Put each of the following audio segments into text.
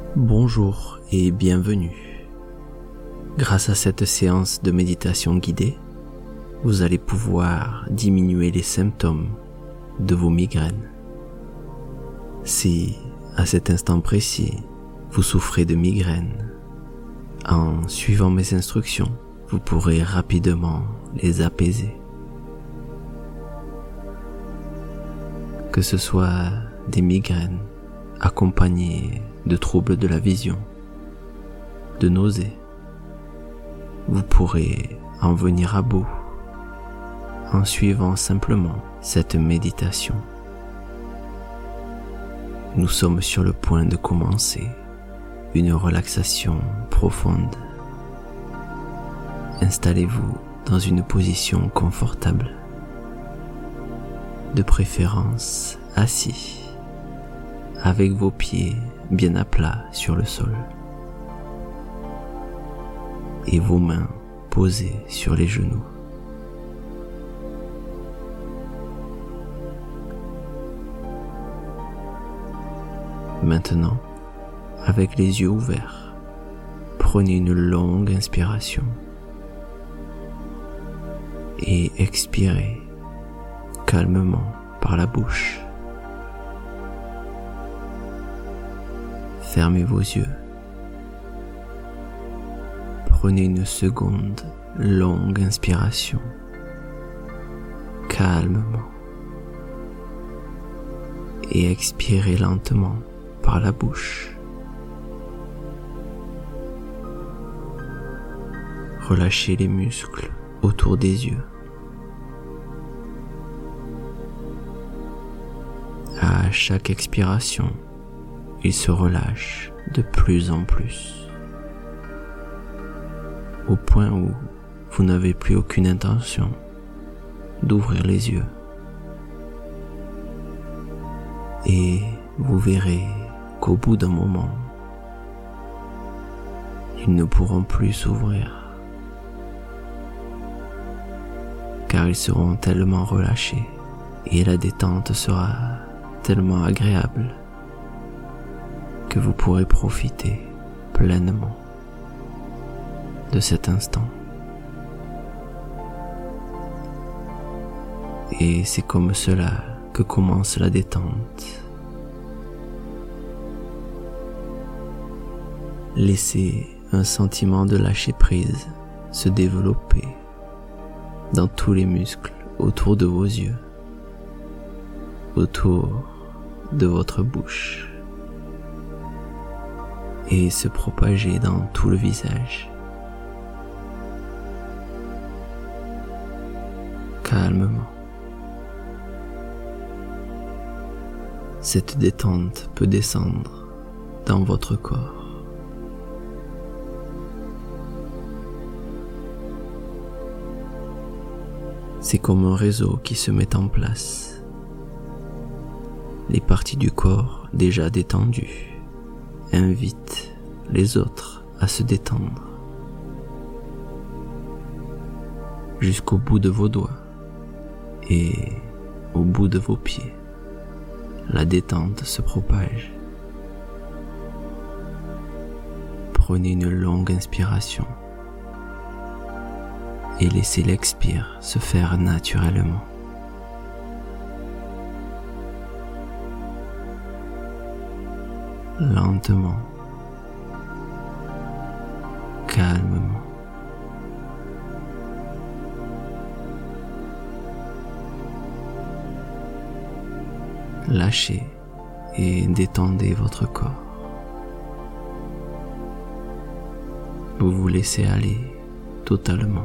Bonjour et bienvenue. Grâce à cette séance de méditation guidée, vous allez pouvoir diminuer les symptômes de vos migraines. Si, à cet instant précis, vous souffrez de migraines, en suivant mes instructions, vous pourrez rapidement les apaiser. Que ce soit des migraines accompagnées de troubles de la vision, de nausées, vous pourrez en venir à bout en suivant simplement cette méditation. Nous sommes sur le point de commencer une relaxation profonde. Installez-vous dans une position confortable, de préférence assis, avec vos pieds bien à plat sur le sol et vos mains posées sur les genoux. Maintenant, avec les yeux ouverts, prenez une longue inspiration et expirez calmement par la bouche. Fermez vos yeux. Prenez une seconde longue inspiration, calmement, et expirez lentement par la bouche. Relâchez les muscles autour des yeux. À chaque expiration, il se relâche de plus en plus, au point où vous n'avez plus aucune intention d'ouvrir les yeux. Et vous verrez qu'au bout d'un moment, ils ne pourront plus s'ouvrir, car ils seront tellement relâchés et la détente sera tellement agréable que vous pourrez profiter pleinement de cet instant. Et c'est comme cela que commence la détente. Laissez un sentiment de lâcher prise se développer dans tous les muscles autour de vos yeux, autour de votre bouche, et se propager dans tout le visage. Calmement. Cette détente peut descendre dans votre corps. C'est comme un réseau qui se met en place. Les parties du corps déjà détendues invitent les autres à se détendre jusqu'au bout de vos doigts et au bout de vos pieds. La détente se propage. Prenez une longue inspiration et laissez l'expire se faire naturellement. Lentement, calmement. Lâchez et détendez votre corps. Vous vous laissez aller totalement,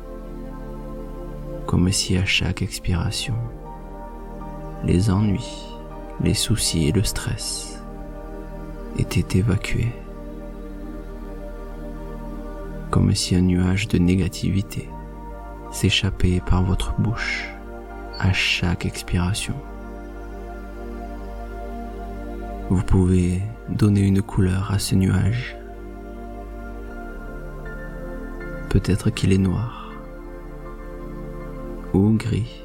comme si à chaque expiration, les ennuis, les soucis et le stress était évacué, comme si un nuage de négativité s'échappait par votre bouche à chaque expiration. Vous pouvez donner une couleur à ce nuage. Peut-être qu'il est noir ou gris.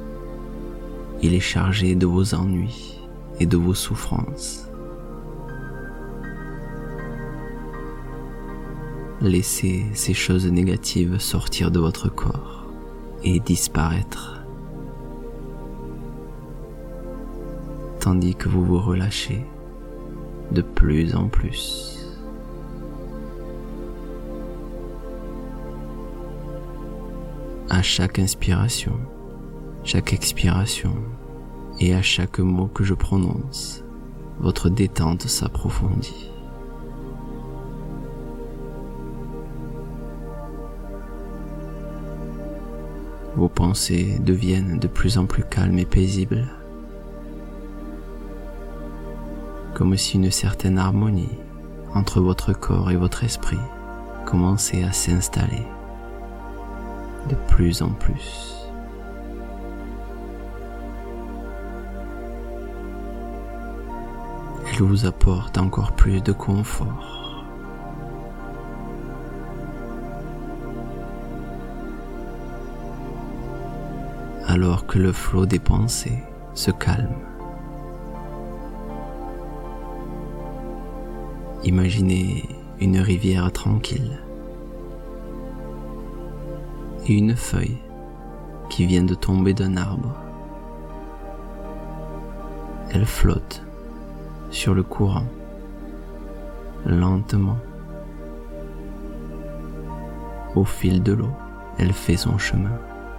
Il est chargé de vos ennuis et de vos souffrances. laissez ces choses négatives sortir de votre corps et disparaître, tandis que vous vous relâchez de plus en plus. À chaque inspiration, chaque expiration et à chaque mot que je prononce, votre détente s'approfondit. Vos pensées deviennent de plus en plus calmes et paisibles, comme si une certaine harmonie entre votre corps et votre esprit commençait à s'installer de plus en plus. Elle vous apporte encore plus de confort. Alors que le flot des pensées se calme, imaginez une rivière tranquille et une feuille qui vient de tomber d'un arbre. Elle flotte sur le courant, lentement. Au fil de l'eau, elle fait son chemin.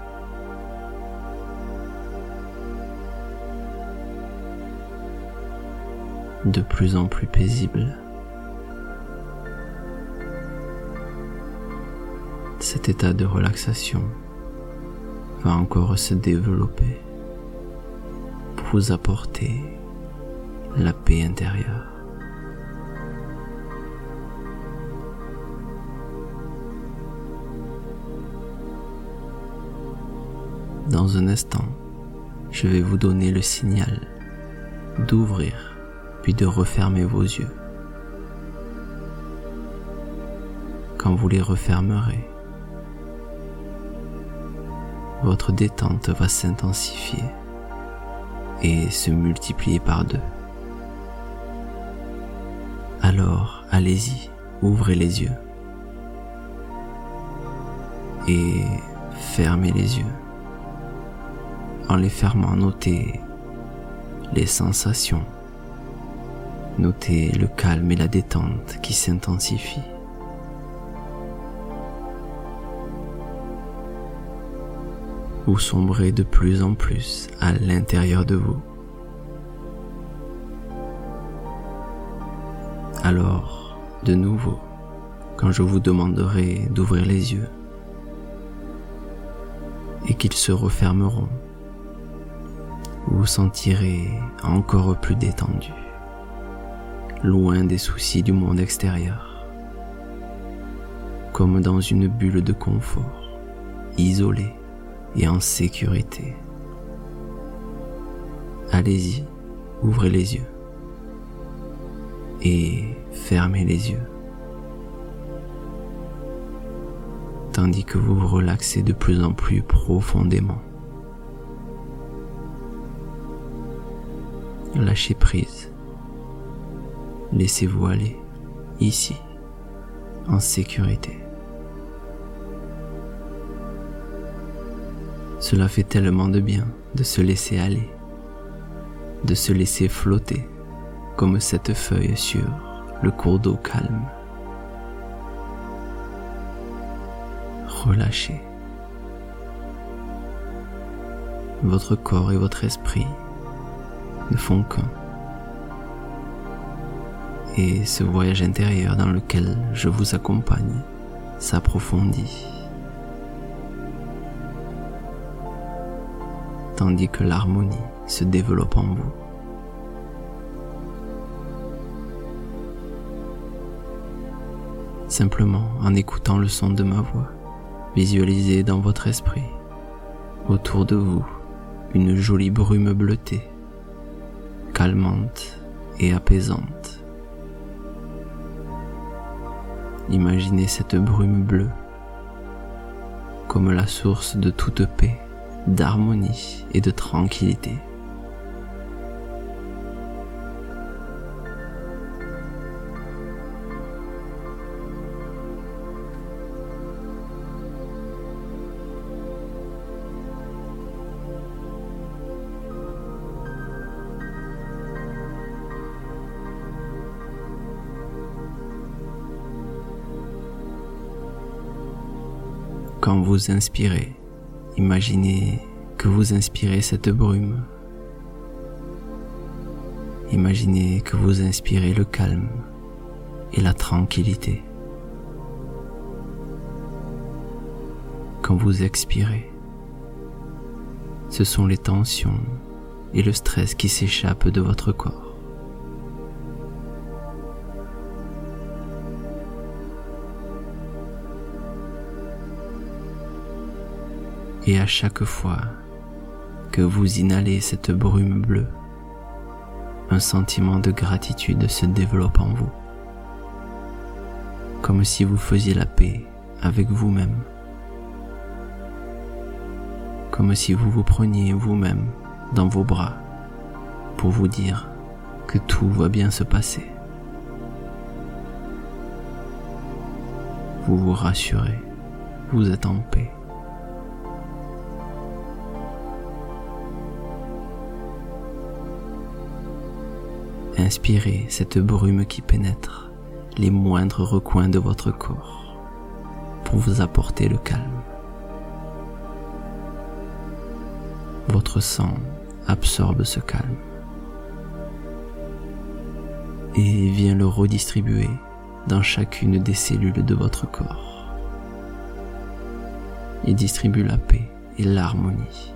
De plus en plus paisible. Cet état de relaxation va encore se développer pour vous apporter la paix intérieure. Dans un instant, je vais vous donner le signal d'ouvrir puis de refermer vos yeux. Quand vous les refermerez, votre détente va s'intensifier et se multiplier par 2. Alors, allez-y, ouvrez les yeux et fermez les yeux. En les fermant, notez les sensations, notez le calme et la détente qui s'intensifient. Vous sombrez de plus en plus à l'intérieur de vous. Alors, de nouveau, quand je vous demanderai d'ouvrir les yeux et qu'ils se refermeront, vous vous sentirez encore plus détendu, loin des soucis du monde extérieur, comme dans une bulle de confort, isolé et en sécurité. Allez-y, ouvrez les yeux et fermez les yeux, tandis que vous vous relaxez de plus en plus profondément. Lâchez prise, laissez-vous aller, ici, en sécurité. Cela fait tellement de bien de se laisser aller, de se laisser flotter comme cette feuille sur le cours d'eau calme. Relâchez. Votre corps et votre esprit ne font qu'un. Et ce voyage intérieur dans lequel je vous accompagne s'approfondit, tandis que l'harmonie se développe en vous. Simplement en écoutant le son de ma voix, visualisez dans votre esprit, autour de vous, une jolie brume bleutée, calmante et apaisante. Imaginez cette brume bleue comme la source de toute paix, d'harmonie et de tranquillité. Quand vous inspirez, imaginez que vous inspirez cette brume. Imaginez que vous inspirez le calme et la tranquillité. Quand vous expirez, ce sont les tensions et le stress qui s'échappent de votre corps. Et à chaque fois que vous inhalez cette brume bleue, un sentiment de gratitude se développe en vous, comme si vous faisiez la paix avec vous-même, comme si vous vous preniez vous-même dans vos bras pour vous dire que tout va bien se passer. Vous vous rassurez, vous êtes en paix. Inspirez cette brume qui pénètre les moindres recoins de votre corps pour vous apporter le calme. Votre sang absorbe ce calme et vient le redistribuer dans chacune des cellules de votre corps et distribue la paix et l'harmonie.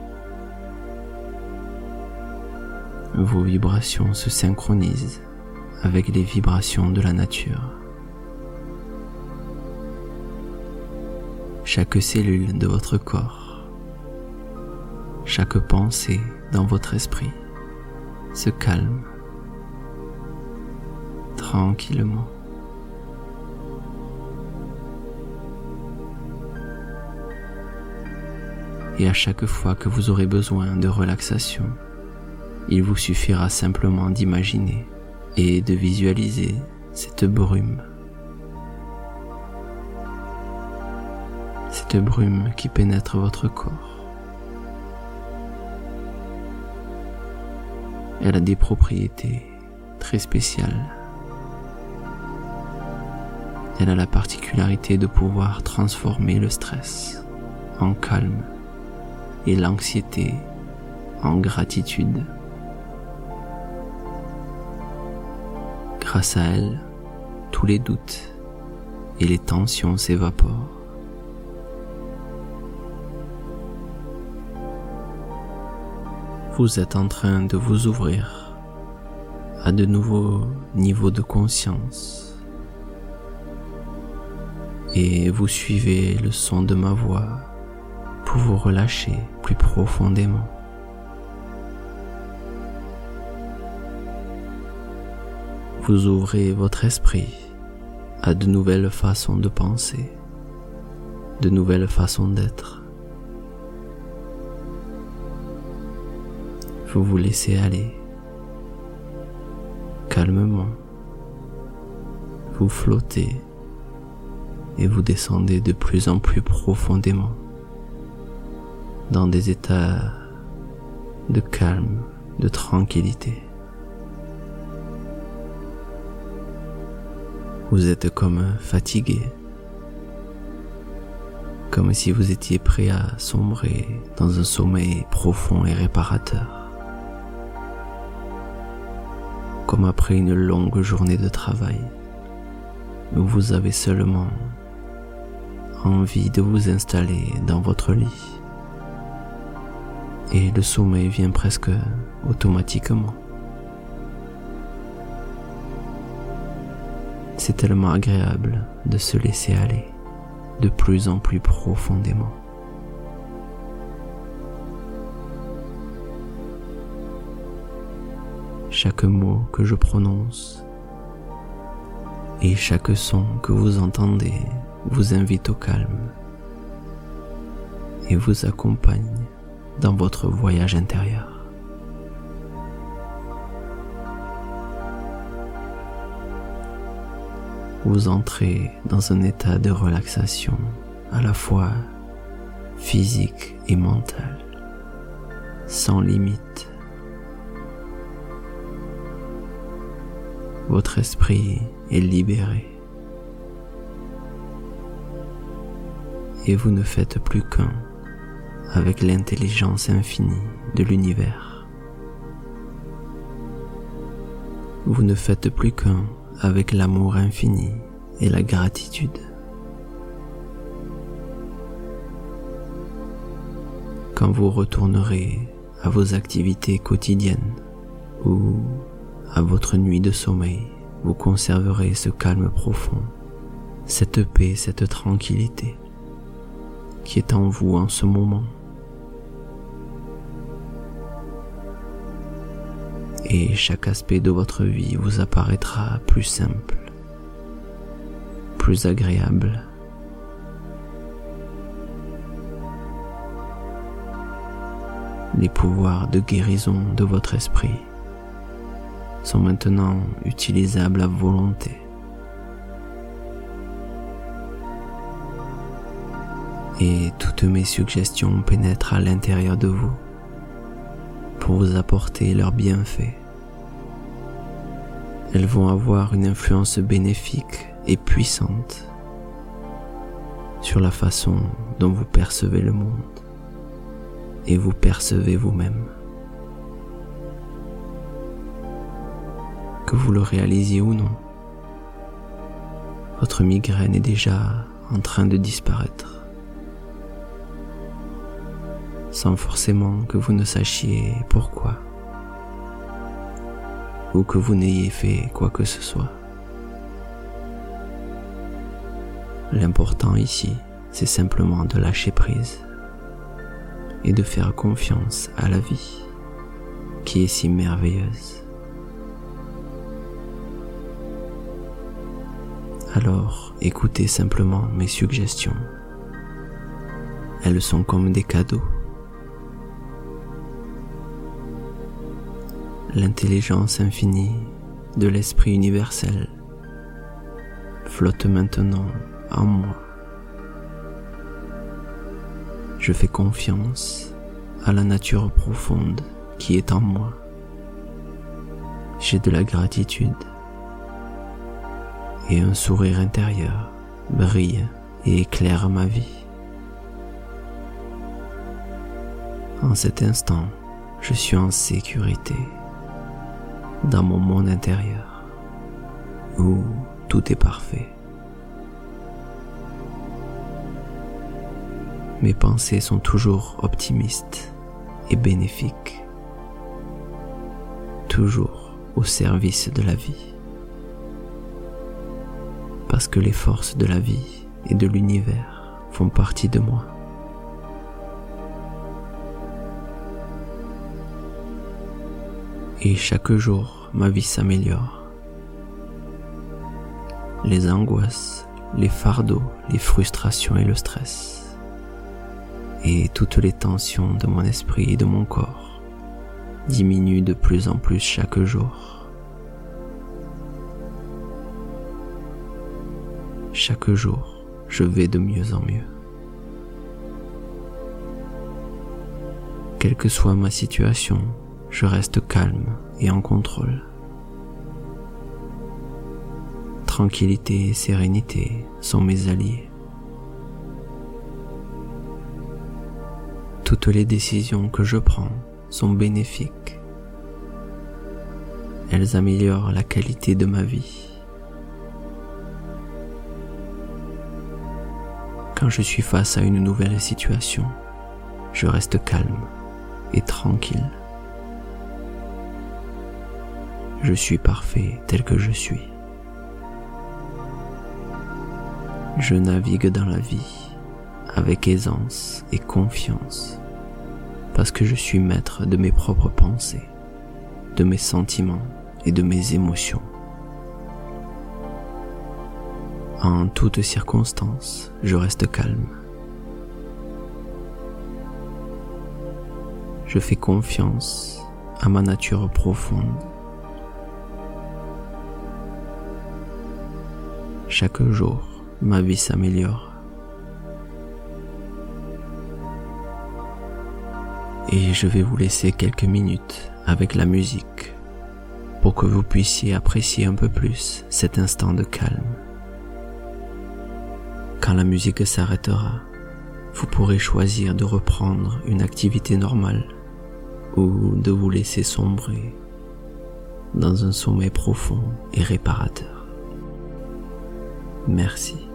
Vos vibrations se synchronisent avec les vibrations de la nature. Chaque cellule de votre corps, chaque pensée dans votre esprit se calme tranquillement. Et à chaque fois que vous aurez besoin de relaxation, il vous suffira simplement d'imaginer et de visualiser cette brume. Cette brume qui pénètre votre corps. Elle a des propriétés très spéciales. Elle a la particularité de pouvoir transformer le stress en calme et l'anxiété en gratitude. Grâce à elle, tous les doutes et les tensions s'évaporent. Vous êtes en train de vous ouvrir à de nouveaux niveaux de conscience et vous suivez le son de ma voix pour vous relâcher plus profondément. Vous ouvrez votre esprit à de nouvelles façons de penser, de nouvelles façons d'être. Vous vous laissez aller calmement. Vous flottez et vous descendez de plus en plus profondément dans des états de calme, de tranquillité. Vous êtes comme fatigué, comme si vous étiez prêt à sombrer dans un sommeil profond et réparateur, comme après une longue journée de travail, où vous avez seulement envie de vous installer dans votre lit, et le sommeil vient presque automatiquement. C'est tellement agréable de se laisser aller de plus en plus profondément. Chaque mot que je prononce et chaque son que vous entendez vous invite au calme et vous accompagne dans votre voyage intérieur. Vous entrez dans un état de relaxation à la fois physique et mental, sans limite. Votre esprit est libéré et vous ne faites plus qu'un avec l'intelligence infinie de l'univers. Vous ne faites plus qu'un avec l'amour infini et la gratitude. Quand vous retournerez à vos activités quotidiennes ou à votre nuit de sommeil, vous conserverez ce calme profond, cette paix, cette tranquillité qui est en vous en ce moment. Et chaque aspect de votre vie vous apparaîtra plus simple, plus agréable. Les pouvoirs de guérison de votre esprit sont maintenant utilisables à volonté. Et toutes mes suggestions pénètrent à l'intérieur de vous pour vous apporter leurs bienfaits. Elles vont avoir une influence bénéfique et puissante sur la façon dont vous percevez le monde et vous percevez vous-même. Que vous le réalisiez ou non, votre migraine est déjà en train de disparaître, sans forcément que vous ne sachiez pourquoi, ou que vous n'ayez fait quoi que ce soit. L'important ici, c'est simplement de lâcher prise et de faire confiance à la vie qui est si merveilleuse. Alors, écoutez simplement mes suggestions. Elles sont comme des cadeaux. L'intelligence infinie de l'esprit universel flotte maintenant en moi. Je fais confiance à la nature profonde qui est en moi. J'ai de la gratitude et un sourire intérieur brille et éclaire ma vie. En cet instant, je suis en sécurité dans mon monde intérieur où tout est parfait. Mes pensées sont toujours optimistes et bénéfiques, toujours au service de la vie, parce que les forces de la vie et de l'univers font partie de moi. Et chaque jour, ma vie s'améliore. Les angoisses, les fardeaux, les frustrations et le stress, et toutes les tensions de mon esprit et de mon corps diminuent de plus en plus chaque jour. Chaque jour, je vais de mieux en mieux. Quelle que soit ma situation, je reste calme et en contrôle. Tranquillité et sérénité sont mes alliés. Toutes les décisions que je prends sont bénéfiques. Elles améliorent la qualité de ma vie. Quand je suis face à une nouvelle situation, je reste calme et tranquille. Je suis parfait tel que je suis. Je navigue dans la vie avec aisance et confiance parce que je suis maître de mes propres pensées, de mes sentiments et de mes émotions. En toutes circonstances, je reste calme. Je fais confiance à ma nature profonde. Chaque jour, ma vie s'améliore. Et je vais vous laisser quelques minutes avec la musique pour que vous puissiez apprécier un peu plus cet instant de calme. Quand la musique s'arrêtera, vous pourrez choisir de reprendre une activité normale ou de vous laisser sombrer dans un sommeil profond et réparateur. Merci.